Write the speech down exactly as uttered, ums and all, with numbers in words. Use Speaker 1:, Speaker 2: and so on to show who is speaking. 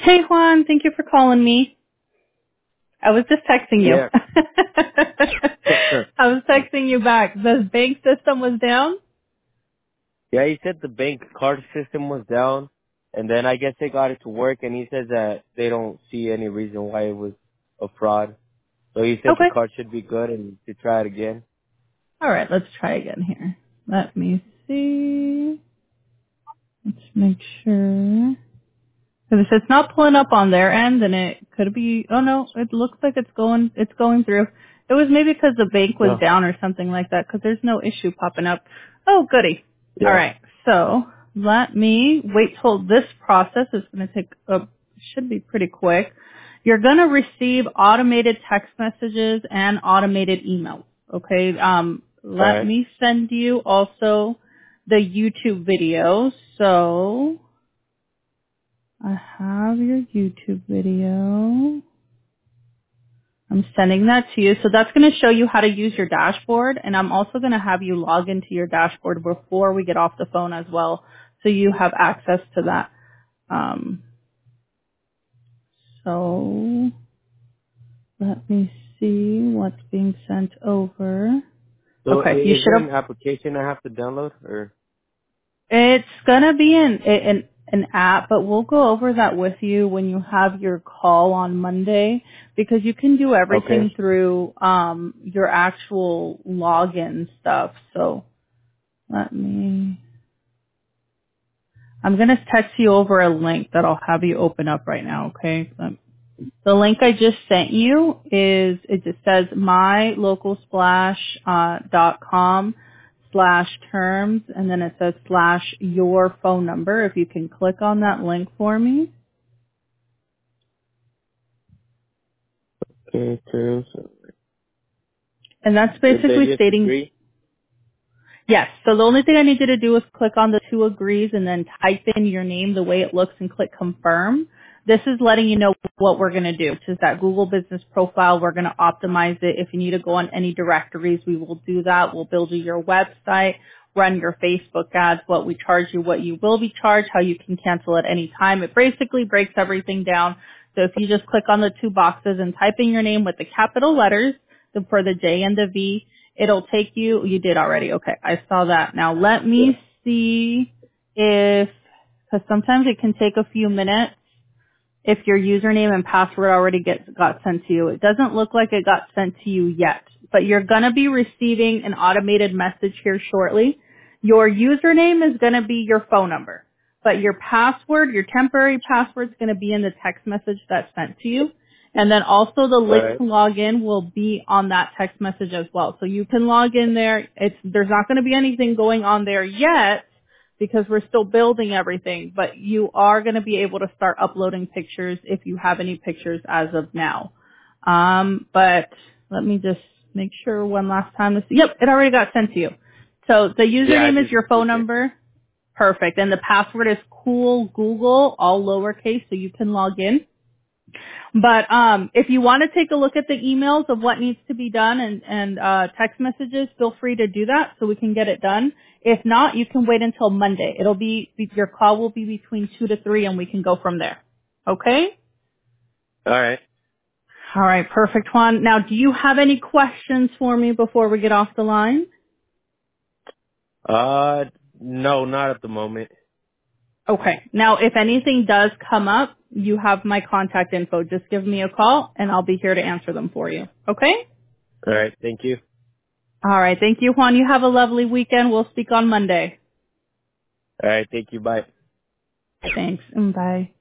Speaker 1: Hey Juan, thank you for calling me. I was just texting you.
Speaker 2: Yeah.
Speaker 1: I was texting you back. The bank system was down?
Speaker 2: Yeah, he said the bank card system was down, and then I guess they got it to work, and he says that they don't see any reason why it was a fraud. So he said the
Speaker 1: Okay.
Speaker 2: card should be good and to try it again.
Speaker 1: All right, let's try again here. Let me see. Let's make sure. Because if it's not pulling up on their end, then it could be, oh no, it looks like it's going, it's going through. It was maybe because the bank was
Speaker 2: No.
Speaker 1: down or something like that, because there's no issue popping up. Oh, goody. All
Speaker 2: Yeah.
Speaker 1: right, so let me wait till this process is going to take, a, should be pretty quick. You're going to receive automated text messages and automated emails. Okay, um,
Speaker 2: All
Speaker 1: let
Speaker 2: right.
Speaker 1: me send you also the YouTube videos. So I have your YouTube video. I'm sending that to you. So that's going to show you how to use your dashboard. And I'm also going to have you log into your dashboard before we get off the phone as well. So you have access to that. Um, so let me see what's being sent over.
Speaker 2: So i-
Speaker 1: Okay, you
Speaker 2: is
Speaker 1: should
Speaker 2: there
Speaker 1: have
Speaker 2: an application I have to download, or?
Speaker 1: It's gonna be an an an app, but we'll go over that with you when you have your call on Monday because you can do everything
Speaker 2: Okay.
Speaker 1: through um your actual login stuff. So let me I'm gonna text you over a link that I'll have you open up right now, okay? Um, The link I just sent you is it just says mylocalsplash uh, dot com slash terms and then it says slash your phone number. If you can click on that link for me.
Speaker 2: Okay, terms.
Speaker 1: And that's
Speaker 2: Did they
Speaker 1: basically
Speaker 2: just
Speaker 1: stating
Speaker 2: agree?
Speaker 1: yes. So the only thing I need you to do is click on the two agrees and then type in your name the way it looks and click confirm. This is letting you know what we're going to do, which is that Google Business Profile. We're going to optimize it. If you need to go on any directories, we will do that. We'll build you your website, run your Facebook ads, what we charge you, what you will be charged, how you can cancel at any time. It basically breaks everything down. So if you just click on the two boxes and type in your name with the capital letters the, for the J and the V, it'll take you, you did already. Okay, I saw that. Now let me see if, because sometimes it can take a few minutes if your username and password already gets got sent to you. It doesn't look like it got sent to you yet, but you're going to be receiving an automated message here shortly. Your username is going to be your phone number, but your password, your temporary password is going to be in the text message that's sent to you. And then also the
Speaker 2: All
Speaker 1: link
Speaker 2: right.
Speaker 1: to log in will be on that text message as well. So you can log in there. It's, there's not going to be anything going on there yet, because we're still building everything, but you are going to be able to start uploading pictures if you have any pictures as of now. Um, but let me just make sure one last time. This, yep, it already got sent to you. So the
Speaker 2: Yeah, I
Speaker 1: username is
Speaker 2: just
Speaker 1: your phone
Speaker 2: received it.
Speaker 1: number. Perfect. And the password is cool Google, all lowercase, so you can log in. But um, if you want to take a look at the emails of what needs to be done and, and uh, text messages, feel free to do that so we can get it done. If not, you can wait until Monday. It'll be your call will be between two to three, and we can go from there. Okay?
Speaker 2: All right.
Speaker 1: All right, perfect, Juan. Now, do you have any questions for me before we get off the line?
Speaker 2: Uh, no, not at the moment.
Speaker 1: Okay. Now, if anything does come up, you have my contact info. Just give me a call, and I'll be here to answer them for you. Okay?
Speaker 2: All right. Thank you.
Speaker 1: All right. Thank you, Juan. You have a lovely weekend. We'll speak on Monday.
Speaker 2: All right. Thank you. Bye.
Speaker 1: Thanks, and bye.